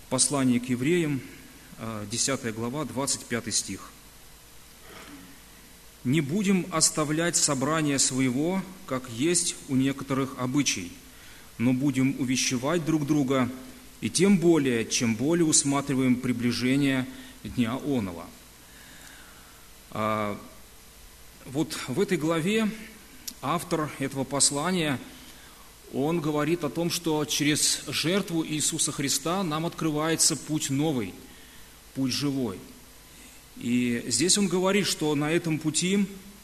Послание к евреям, 10 глава, 25 стих. «Не будем оставлять собрание своего, как есть у некоторых обычай, но будем увещевать друг друга, и тем более, чем более усматриваем приближение дня оного». Вот в этой главе автор этого послания, он говорит о том, что через жертву Иисуса Христа нам открывается путь новый, путь живой. И здесь он говорит, что на этом пути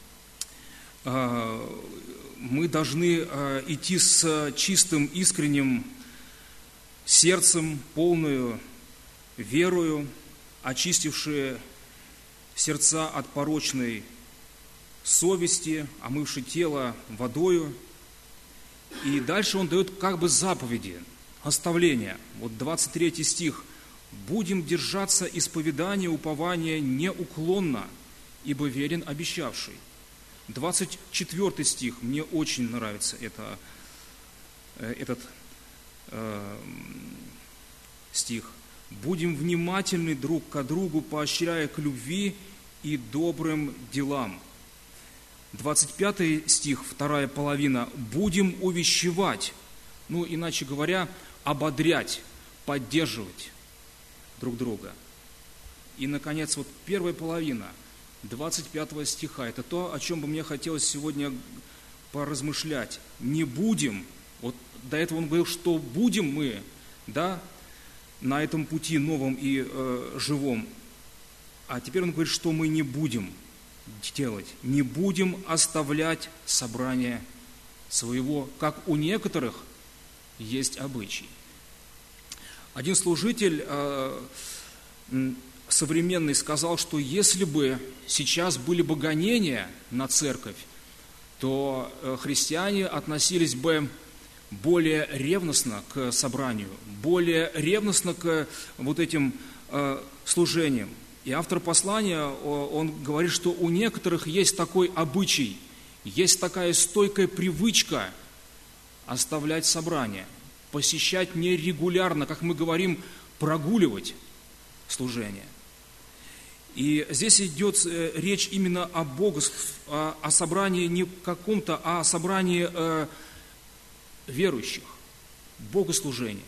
мы должны идти с чистым, искренним сердцем, полную верою, очистившие сердца от порочной совести, омывши тело водою. И дальше он дает как бы заповеди, наставления. Вот 23 стих. «Будем держаться исповедания, упования неуклонно, ибо верен обещавший». 24 стих. Мне очень нравится этот стих. «Будем внимательны друг к другу, поощряя к любви и добрым делам». 25 стих, вторая половина. «Будем увещевать», иначе говоря, ободрять, поддерживать друг друга. И, наконец, вот первая половина 25 стиха. Это то, о чем бы мне хотелось сегодня поразмышлять. Не будем, вот до этого он говорил, что будем мы, на этом пути новом и живом. А теперь он говорит, что мы не будем делать. Не будем оставлять собрание своего, как у некоторых есть обычай. Один служитель современный сказал, что если бы сейчас были бы гонения на церковь, то христиане относились бы более ревностно к собранию, более ревностно к вот этим служениям. И автор послания, он говорит, что у некоторых есть такой обычай, есть такая стойкая привычка оставлять собрание, посещать нерегулярно, как мы говорим, прогуливать служение. И здесь идет речь именно о собрании не каком-то, а о собрании верующих, богослужениях.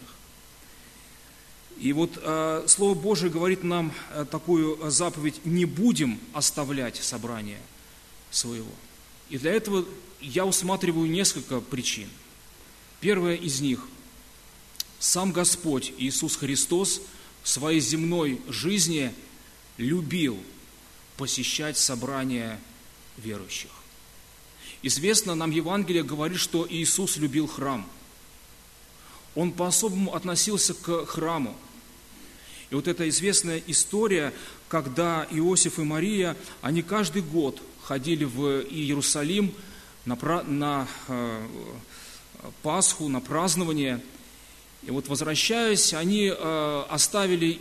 И вот Слово Божие говорит нам такую заповедь: не будем оставлять собрание своего. И для этого я усматриваю несколько причин. Первая из них: сам Господь Иисус Христос в своей земной жизни любил посещать собрания верующих. Известно нам, Евангелие говорит, что Иисус любил храм. Он по-особому относился к храму. И вот эта известная история, когда Иосиф и Мария, они каждый год ходили в Иерусалим на Пасху, на празднование. И вот, возвращаясь, они оставили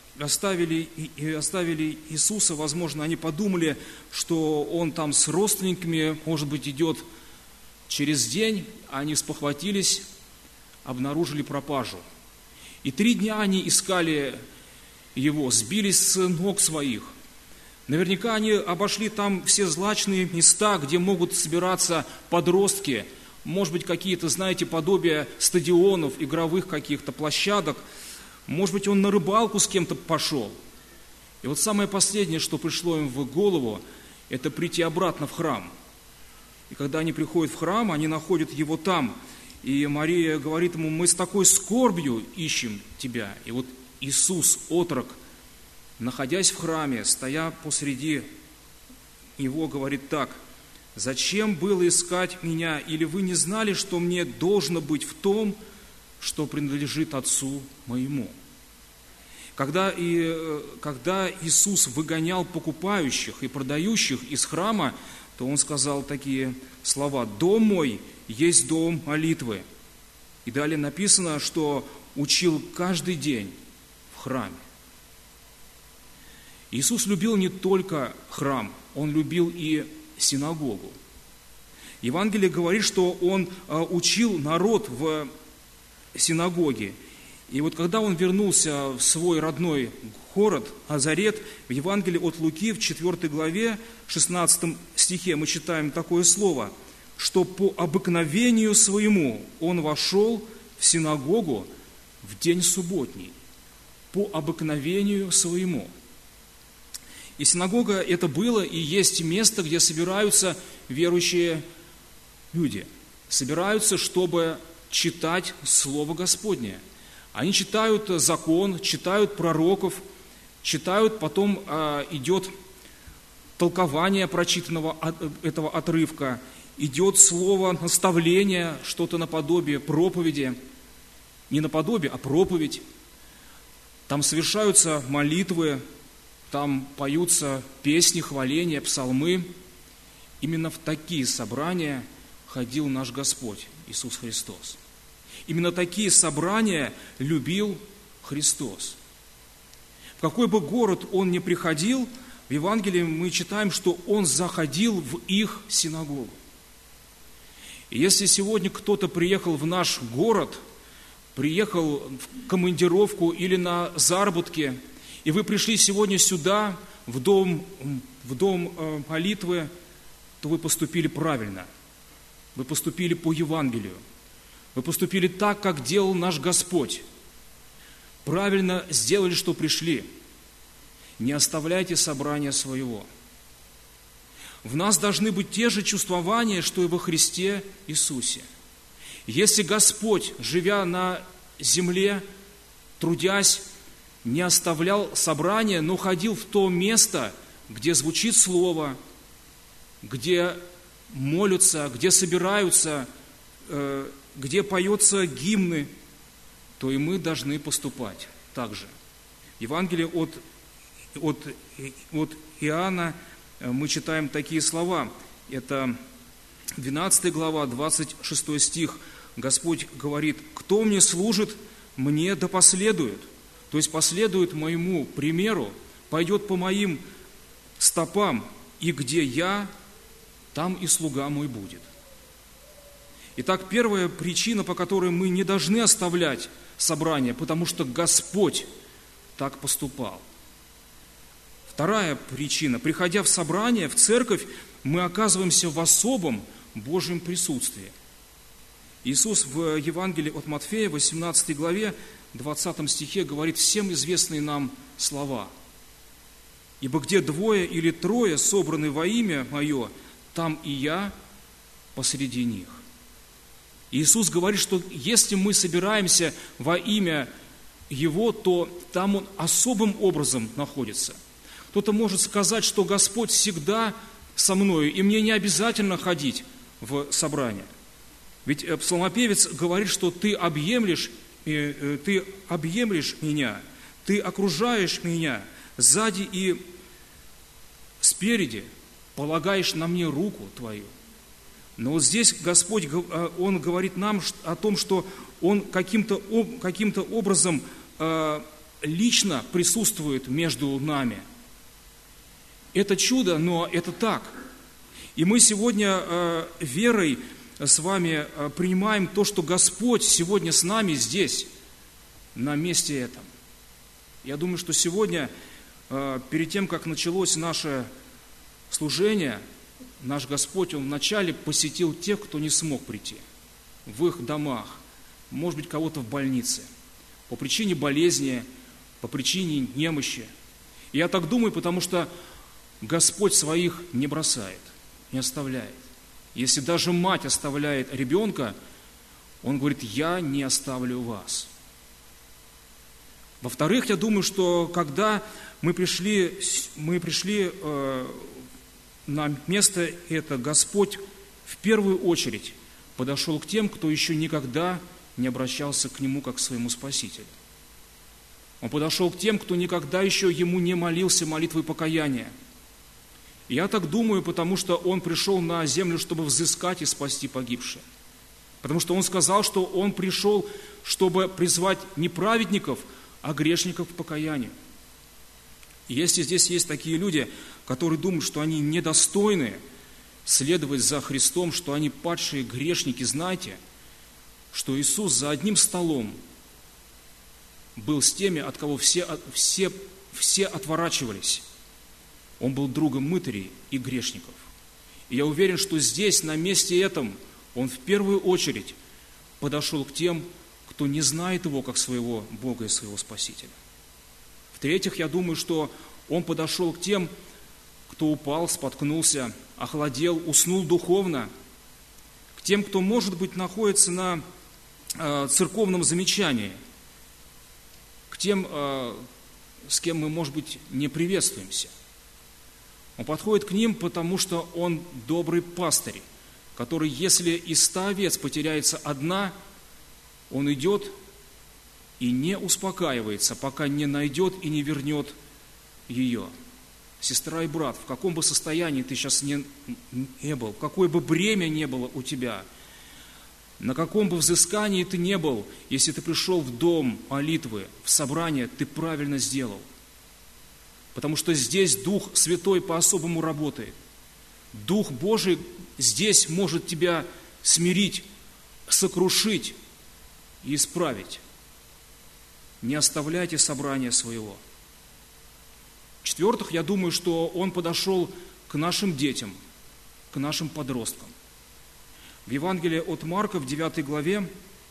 Иисуса. Возможно, они подумали, что Он там с родственниками, может быть, идет через день. Они спохватились, обнаружили пропажу. И 3 дня они искали Его, сбились с ног своих. Наверняка они обошли там все злачные места, где могут собираться подростки, может быть, какие-то, подобия стадионов, игровых каких-то площадок. Может быть, он на рыбалку с кем-то пошел. И вот самое последнее, что пришло им в голову, это прийти обратно в храм. И когда они приходят в храм, они находят его там. И Мария говорит ему: мы с такой скорбью ищем тебя. И вот Иисус, отрок, находясь в храме, стоя посреди него, говорит так: зачем было искать меня? Или вы не знали, что мне должно быть в том, что принадлежит Отцу моему? Когда Иисус выгонял покупающих и продающих из храма, то Он сказал такие слова: «Дом мой есть дом молитвы». И далее написано, что учил каждый день в храме. Иисус любил не только храм, Он любил и синагогу. Евангелие говорит, что Он учил народ в синагоге. И вот когда он вернулся в свой родной город Азарет, в Евангелии от Луки в 4 главе, 16 стихе мы читаем такое слово, что по обыкновению своему он вошел в синагогу в день субботний. По обыкновению своему. И синагога это было и есть место, где собираются верующие люди. Собираются, чтобы читать Слово Господне. Они читают закон, читают пророков, читают, потом идет толкование прочитанного этого отрывка, идет слово наставления, что-то наподобие проповеди, не наподобие, а проповедь. Там совершаются молитвы, там поются песни, хваления, псалмы. Именно в такие собрания ходил наш Господь Иисус Христос. Именно такие собрания любил Христос. В какой бы город он ни приходил, в Евангелии мы читаем, что он заходил в их синагогу. И если сегодня кто-то приехал в наш город, приехал в командировку или на заработки, и вы пришли сегодня сюда, в дом молитвы, то вы поступили правильно. Вы поступили по Евангелию. Вы поступили так, как делал наш Господь. Правильно сделали, что пришли. Не оставляйте собрания своего. В нас должны быть те же чувствования, что и во Христе Иисусе. Если Господь, живя на земле, трудясь, не оставлял собрания, но ходил в то место, где звучит Слово, где молятся, где собираются, где поются гимны, то и мы должны поступать так же. В Евангелии от Иоанна мы читаем такие слова. Это 12 глава, 26 стих. Господь говорит: «Кто мне служит, мне да последует». То есть последует моему примеру, пойдет по моим стопам, и где я, там и слуга мой будет. Итак, первая причина, по которой мы не должны оставлять собрание, потому что Господь так поступал. Вторая причина. Приходя в собрание, в церковь, мы оказываемся в особом Божьем присутствии. Иисус в Евангелии от Матфея, 18 главе, 20 стихе говорит всем известные нам слова. «Ибо где двое или трое собраны во имя Мое, там и Я посреди них». Иисус говорит, что если мы собираемся во имя Его, то там Он особым образом находится. Кто-то может сказать, что Господь всегда со мною, и мне не обязательно ходить в собрание. Ведь псалмопевец говорит, что ты объемлешь меня, ты окружаешь меня сзади и спереди, полагаешь на мне руку твою. Но вот здесь Господь, Он говорит нам о том, что Он каким-то образом лично присутствует между нами. Это чудо, но это так. И мы сегодня верой с вами принимаем то, что Господь сегодня с нами здесь, на месте этом. Я думаю, что сегодня, перед тем, как началось наше служение, наш Господь, Он вначале посетил тех, кто не смог прийти, в их домах, может быть, кого-то в больнице, по причине болезни, по причине немощи. И я так думаю, потому что Господь своих не бросает, не оставляет. Если даже мать оставляет ребенка, Он говорит: «Я не оставлю вас». Во-вторых, я думаю, что когда мы пришли на место это, Господь в первую очередь подошел к тем, кто еще никогда не обращался к Нему как к своему Спасителю. Он подошел к тем, кто никогда еще Ему не молился молитвой покаяния. И я так думаю, потому что Он пришел на землю, чтобы взыскать и спасти погибших. Потому что Он сказал, что Он пришел, чтобы призвать не праведников, а грешников к покаянию. И если здесь есть такие люди, которые думают, что они недостойны следовать за Христом, что они падшие грешники, знайте, что Иисус за одним столом был с теми, от кого все отворачивались. Он был другом мытарей и грешников. И я уверен, что здесь, на месте этом, он в первую очередь подошел к тем, кто не знает его как своего Бога и своего Спасителя. В-третьих, я думаю, что он подошел к тем, кто упал, споткнулся, охладел, уснул духовно, к тем, кто, может быть, находится на церковном замечании, к тем, с кем мы, может быть, не приветствуемся. Он подходит к ним, потому что он добрый пастырь, который, если из 100 овец потеряется одна, он идет и не успокаивается, пока не найдет и не вернет ее. Сестра и брат, в каком бы состоянии ты сейчас не был, какое бы бремя не было у тебя, на каком бы взыскании ты не был, если ты пришел в дом молитвы, в собрание, ты правильно сделал. Потому что здесь Дух Святой по-особому работает. Дух Божий здесь может тебя смирить, сокрушить и исправить. Не оставляйте собрания своего. В-четвертых, я думаю, что он подошел к нашим детям, к нашим подросткам. В Евангелии от Марка, в 9 главе,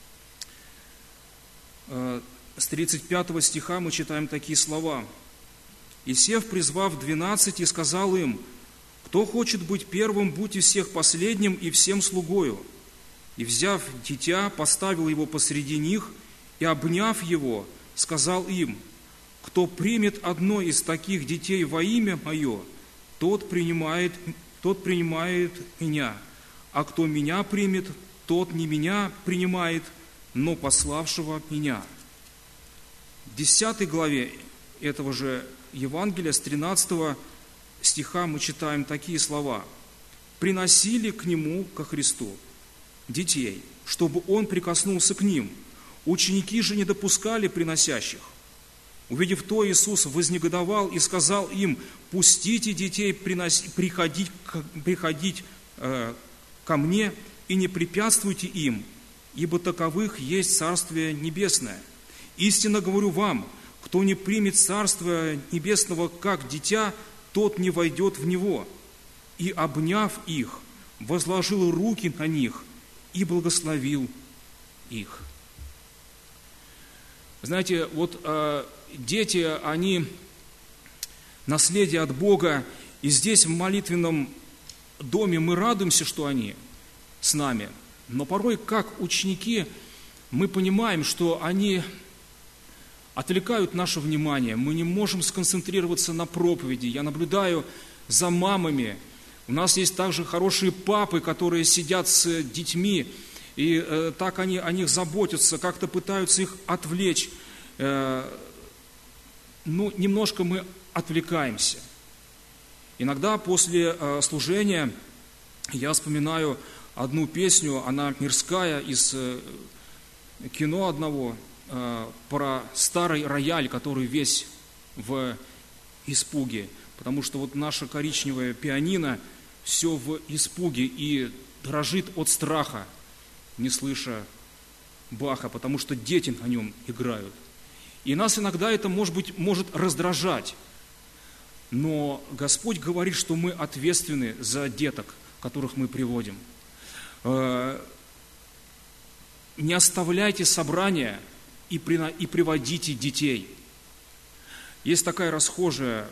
с 35 стиха мы читаем такие слова. «И сев, призвав 12, и сказал им: кто хочет быть первым, будь из всех последним и всем слугою. И, взяв дитя, поставил его посреди них, и, обняв его, сказал им: кто примет одно из таких детей во имя Мое, тот принимает Меня, а кто Меня примет, тот не Меня принимает, но пославшего Меня». В 10 главе этого же Евангелия, с 13 стиха мы читаем такие слова. «Приносили к Нему, ко Христу, детей, чтобы Он прикоснулся к ним. Ученики же не допускали приносящих. Увидев то, Иисус вознегодовал и сказал им: пустите детей приходить ко Мне и не препятствуйте им, ибо таковых есть Царствие Небесное. Истинно говорю вам, кто не примет Царство Небесного как дитя, тот не войдет в него. И, обняв их, возложил руки на них и благословил их». Знаете, вот дети, они наследие от Бога, и здесь в молитвенном доме мы радуемся, что они с нами. Но порой, как ученики, мы понимаем, что они отвлекают наше внимание, мы не можем сконцентрироваться на проповеди. Я наблюдаю за мамами. У нас есть также хорошие папы, которые сидят с детьми, и так они о них заботятся, как-то пытаются их отвлечь. Немножко мы отвлекаемся. Иногда после служения я вспоминаю одну песню, она мирская, из кино одного, про старый рояль, который весь в испуге. Потому что вот наша коричневая пианино все в испуге и дрожит от страха, не слыша Баха, потому что дети на нем играют. И нас иногда это, может раздражать. Но Господь говорит, что мы ответственны за деток, которых мы приводим. Не оставляйте собрания и приводите детей. Есть такая расхожая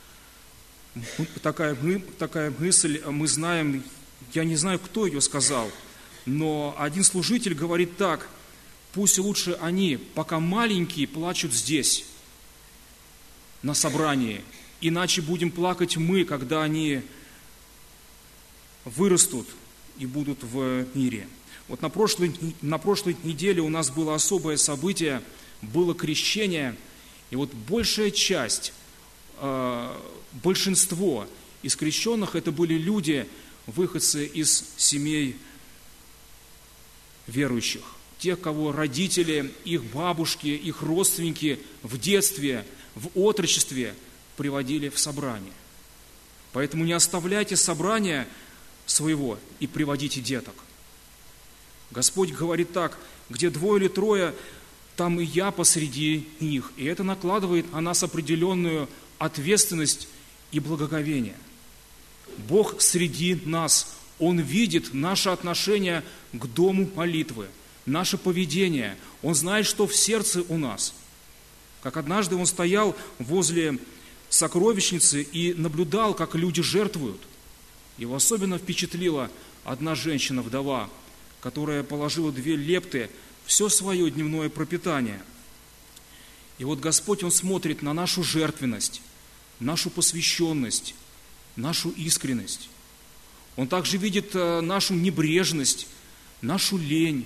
такая мысль, мы знаем, я не знаю, кто ее сказал, но один служитель говорит так: пусть лучше они, пока маленькие, плачут здесь, на собрании, иначе будем плакать мы, когда они вырастут и будут в мире. Вот на прошлой неделе у нас было особое событие, было крещение, и вот большая часть, большинство из крещенных это были люди, выходцы из семей верующих, тех, кого родители, их бабушки, их родственники в детстве, в отрочестве приводили в собрание. Поэтому не оставляйте собрания своего и приводите деток. Господь говорит так: где 2 или 3, там и я посреди них. И это накладывает на нас определенную ответственность и благоговение. Бог среди нас. Он видит наше отношение к дому молитвы, наше поведение. Он знает, что в сердце у нас. Как однажды он стоял возле сокровищницы и наблюдал, как люди жертвуют. Его особенно впечатлила одна женщина-вдова, которая положила 2 лепты, все свое дневное пропитание. И вот Господь, Он смотрит на нашу жертвенность, нашу посвященность, нашу искренность. Он также видит нашу небрежность, нашу лень,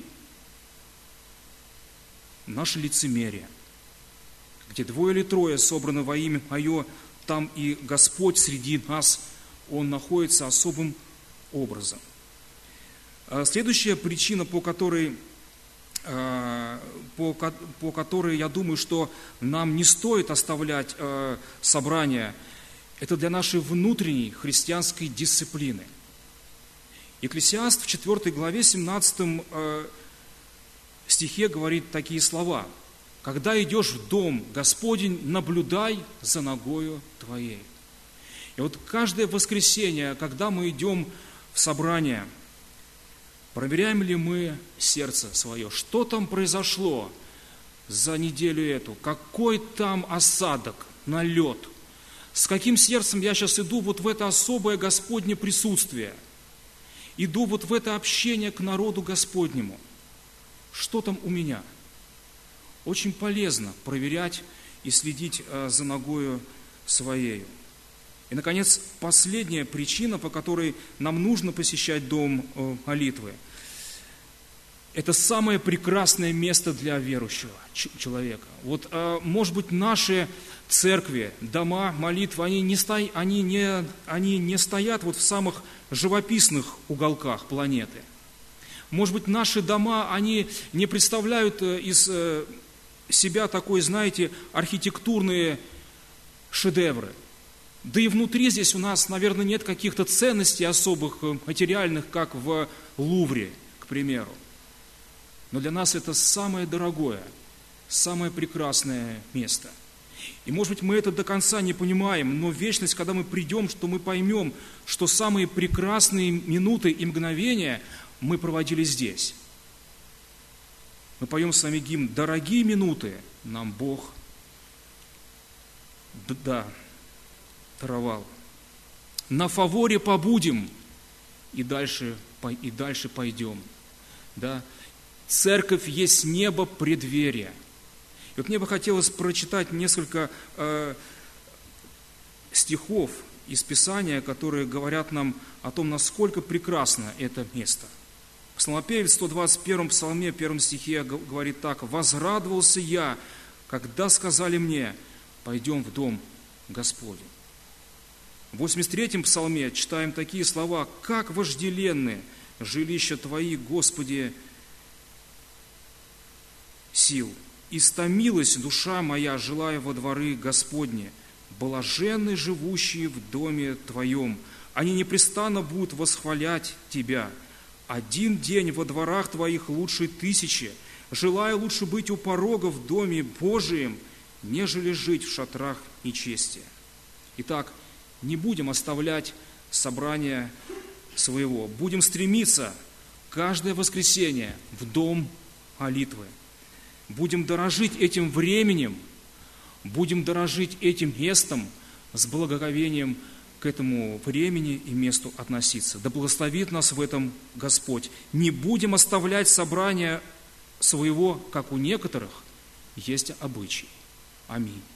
наше лицемерие. Где 2 или 3 собраны во имя Мое, там и Господь среди нас, Он находится особым образом. Следующая причина, по которой я думаю, что нам не стоит оставлять собрания, это для нашей внутренней христианской дисциплины. Екклесиаст в 4 главе 17 стихе говорит такие слова: «Когда идешь в дом Господень, наблюдай за ногою твоей». И вот каждое воскресенье, когда мы идем в собрание, проверяем ли мы сердце свое, что там произошло за неделю эту, какой там осадок, налет, с каким сердцем я сейчас иду вот в это особое Господне присутствие, иду вот в это общение к народу Господнему. Что там у меня? Очень полезно проверять и следить за ногою своею. И, наконец, последняя причина, по которой нам нужно посещать дом молитвы. Это самое прекрасное место для верующего человека. Вот, может быть, наши церкви, дома молитвы, они не стоят вот в самых живописных уголках планеты. Может быть, наши дома, они не представляют из себя такой, знаете, архитектурные шедевры. Да и внутри здесь у нас, наверное, нет каких-то ценностей особых материальных, как в Лувре, к примеру. Но для нас это самое дорогое, самое прекрасное место. И, может быть, мы это до конца не понимаем, но в вечность, когда мы придем, что мы поймем, что самые прекрасные минуты и мгновения мы проводили здесь. Мы поем с вами гимн «Дорогие минуты нам Бог даровал. На фаворе побудем и дальше пойдем». Да? Церковь есть небо преддверия. И вот мне бы хотелось прочитать несколько стихов из Писания, которые говорят нам о том, насколько прекрасно это место. Псалмопевец в 121 псалме, 1 стихе говорит так: «Возрадовался я, когда сказали мне, пойдем в дом Господень». В 83 псалме читаем такие слова: «Как вожделенны жилища Твои, Господи, сил! Истомилась душа моя, желая во дворы Господни. Блаженны живущие в доме Твоем, они непрестанно будут восхвалять Тебя. Один день во дворах Твоих лучше 1000, желая лучше быть у порога в доме Божием, нежели жить в шатрах нечестия». Итак, не будем оставлять собрание своего, будем стремиться каждое воскресенье в дом молитвы. Будем дорожить этим временем, будем дорожить этим местом, с благоговением к этому времени и месту относиться. Да благословит нас в этом Господь. Не будем оставлять собрание своего, как у некоторых есть обычай. Аминь.